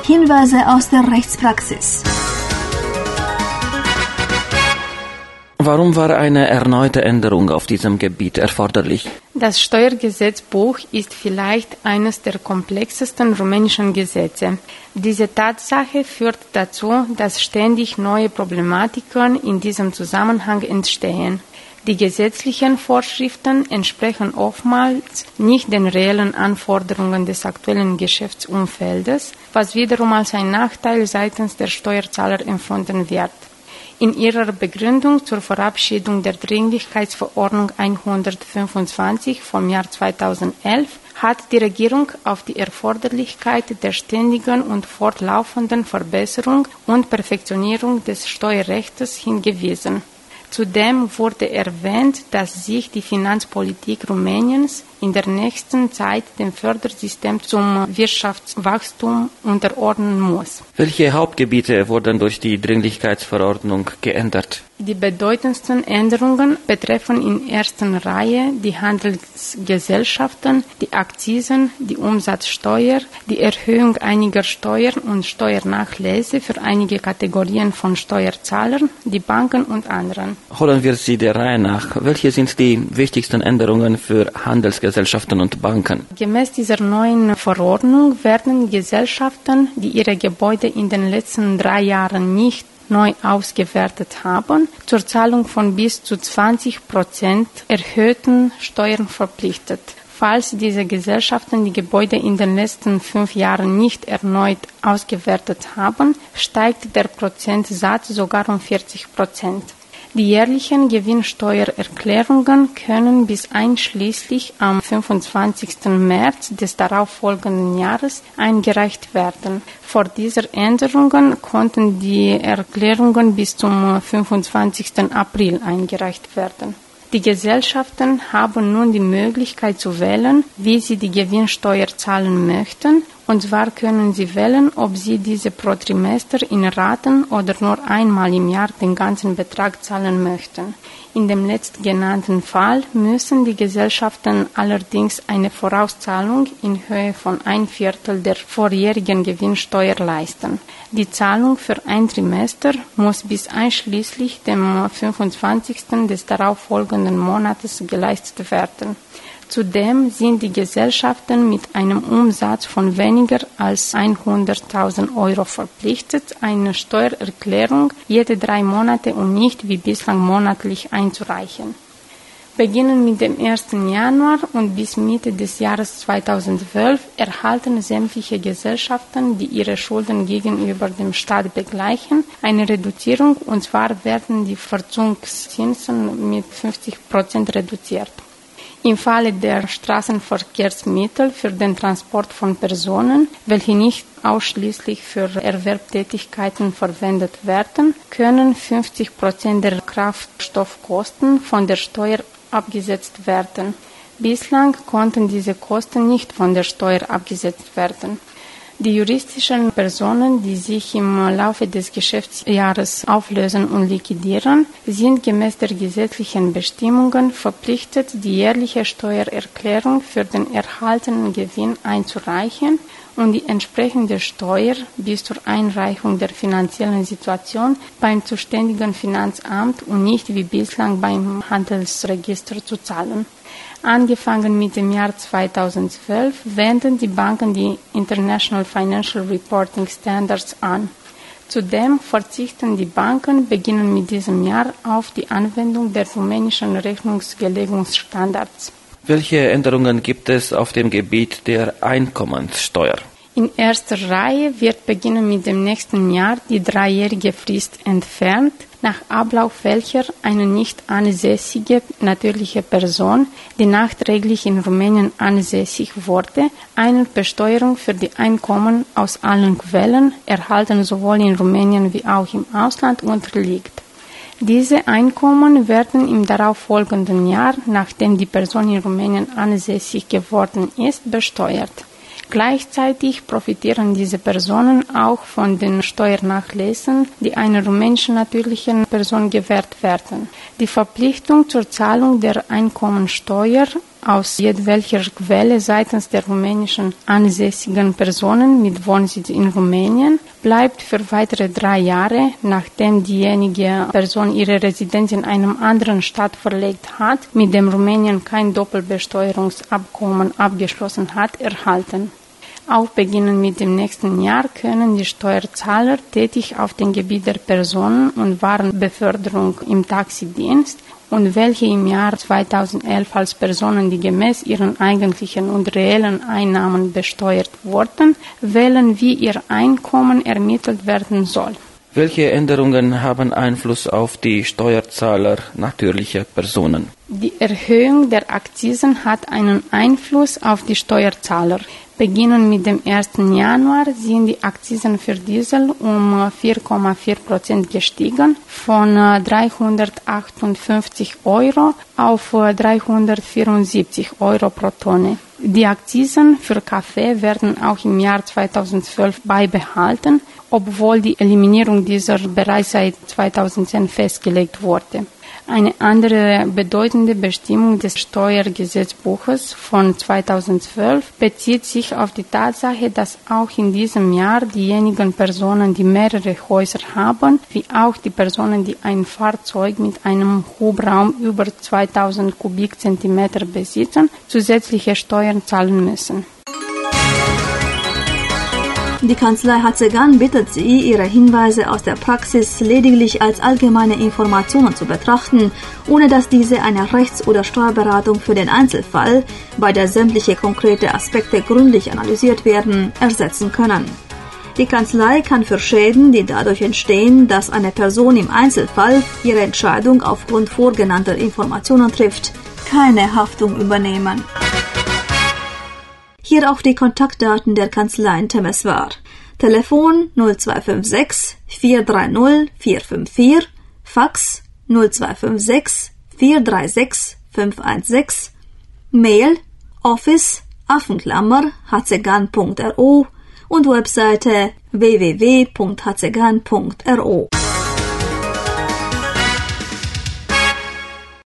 Hinweise aus der Rechtspraxis. Warum war eine erneute Änderung auf diesem Gebiet erforderlich? Das Steuergesetzbuch ist vielleicht eines der komplexesten rumänischen Gesetze. Diese Tatsache führt dazu, dass ständig neue Problematiken in diesem Zusammenhang entstehen. Die gesetzlichen Vorschriften entsprechen oftmals nicht den reellen Anforderungen des aktuellen Geschäftsumfeldes, was wiederum als ein Nachteil seitens der Steuerzahler empfunden wird. In ihrer Begründung zur Verabschiedung der Dringlichkeitsverordnung 125 vom Jahr 2011 hat die Regierung auf die Erforderlichkeit der ständigen und fortlaufenden Verbesserung und Perfektionierung des Steuerrechts hingewiesen. Zudem wurde erwähnt, dass sich die Finanzpolitik Rumäniens in der nächsten Zeit dem Fördersystem zum Wirtschaftswachstum unterordnen muss. Welche Hauptgebiete wurden durch die Dringlichkeitsverordnung geändert? Die bedeutendsten Änderungen betreffen in erster Reihe die Handelsgesellschaften, die Akzisen, die Umsatzsteuer, die Erhöhung einiger Steuern und Steuernachlässe für einige Kategorien von Steuerzahlern, die Banken und anderen. Holen wir sie der Reihe nach. Welche sind die wichtigsten Änderungen für Handelsgesellschaften und Banken? Gemäß dieser neuen Verordnung werden Gesellschaften, die ihre Gebäude in den letzten 3 Jahren nicht neu ausgewertet haben, zur Zahlung von bis zu 20% erhöhten Steuern verpflichtet. Falls diese Gesellschaften die Gebäude in den letzten 5 Jahren nicht erneut ausgewertet haben, steigt der Prozentsatz sogar um 40%. Die jährlichen Gewinnsteuererklärungen können bis einschließlich am 25. März des darauffolgenden Jahres eingereicht werden. Vor dieser Änderung konnten die Erklärungen bis zum 25. April eingereicht werden. Die Gesellschaften haben nun die Möglichkeit zu wählen, wie sie die Gewinnsteuer zahlen möchten, und zwar können sie wählen, ob sie diese pro Trimester in Raten oder nur einmal im Jahr den ganzen Betrag zahlen möchten. In dem letztgenannten Fall müssen die Gesellschaften allerdings eine Vorauszahlung in Höhe von 1/4 der vorjährigen Gewinnsteuer leisten. Die Zahlung für ein Trimester muss bis einschließlich dem 25. des darauffolgenden Monates geleistet werden. Zudem sind die Gesellschaften mit einem Umsatz von weniger als 100.000 Euro verpflichtet, eine Steuererklärung jede 3 Monate und nicht wie bislang monatlich einzureichen. Beginnend mit dem 1. Januar und bis Mitte des Jahres 2012 erhalten sämtliche Gesellschaften, die ihre Schulden gegenüber dem Staat begleichen, eine Reduzierung, und zwar werden die Verzugszinsen mit 50% reduziert. Im Falle der Straßenverkehrsmittel für den Transport von Personen, welche nicht ausschließlich für Erwerbstätigkeiten verwendet werden, können 50% der Kraftstoffkosten von der Steuer abgesetzt werden. Bislang konnten diese Kosten nicht von der Steuer abgesetzt werden. Die juristischen Personen, die sich im Laufe des Geschäftsjahres auflösen und liquidieren, sind gemäß der gesetzlichen Bestimmungen verpflichtet, die jährliche Steuererklärung für den erhaltenen Gewinn einzureichen und die entsprechende Steuer bis zur Einreichung der finanziellen Situation beim zuständigen Finanzamt und nicht wie bislang beim Handelsregister zu zahlen. Angefangen mit dem Jahr 2012 wenden die Banken die International Financial Reporting Standards an. Zudem verzichten die Banken beginnend mit diesem Jahr auf die Anwendung der rumänischen Rechnungslegungsstandards. Welche Änderungen gibt es auf dem Gebiet der Einkommenssteuer? In erster Reihe wird beginnend mit dem nächsten Jahr die 3-jährige Frist entfernt, nach Ablauf welcher eine nicht ansässige natürliche Person, die nachträglich in Rumänien ansässig wurde, einer Besteuerung für die Einkommen aus allen Quellen, erhalten sowohl in Rumänien wie auch im Ausland, unterliegt. Diese Einkommen werden im darauffolgenden Jahr, nachdem die Person in Rumänien ansässig geworden ist, besteuert. Gleichzeitig profitieren diese Personen auch von den Steuernachlässen, die einer rumänischen natürlichen Person gewährt werden. Die Verpflichtung zur Zahlung der Einkommensteuer aus jedwelcher Quelle seitens der rumänischen ansässigen Personen mit Wohnsitz in Rumänien bleibt für weitere 3 Jahre, nachdem diejenige Person ihre Residenz in einem anderen Staat verlegt hat, mit dem Rumänien kein Doppelbesteuerungsabkommen abgeschlossen hat, erhalten. Auch beginnend mit dem nächsten Jahr können die Steuerzahler tätig auf dem Gebiet der Personen- und Warenbeförderung im Taxidienst und welche im Jahr 2011 als Personen, die gemäß ihren eigentlichen und reellen Einnahmen besteuert wurden, wählen, wie ihr Einkommen ermittelt werden soll. Welche Änderungen haben Einfluss auf die Steuerzahler natürlicher Personen? Die Erhöhung der Akzisen hat einen Einfluss auf die Steuerzahler. Beginnend mit dem 1. Januar sind die Akzisen für Diesel um 4,4% gestiegen, von 358 € auf 374 € pro Tonne. Die Akzisen für Kaffee werden auch im Jahr 2012 beibehalten, obwohl die Eliminierung dieser bereits seit 2010 festgelegt wurde. Eine andere bedeutende Bestimmung des Steuergesetzbuches von 2012 bezieht sich auf die Tatsache, dass auch in diesem Jahr diejenigen Personen, die mehrere Häuser haben, wie auch die Personen, die ein Fahrzeug mit einem Hubraum über 2000 Kubikzentimeter besitzen, zusätzliche Steuern zahlen müssen. Die Kanzlei Hațegan bittet Sie, Ihre Hinweise aus der Praxis lediglich als allgemeine Informationen zu betrachten, ohne dass diese eine Rechts- oder Steuerberatung für den Einzelfall, bei der sämtliche konkrete Aspekte gründlich analysiert werden, ersetzen können. Die Kanzlei kann für Schäden, die dadurch entstehen, dass eine Person im Einzelfall ihre Entscheidung aufgrund vorgenannter Informationen trifft, keine Haftung übernehmen. Hier auch die Kontaktdaten der Kanzlei in Temeswar. Telefon 0256 430 454, Fax 0256 436 516, Mail office@hacegan.ro und Webseite www.hacegan.ro.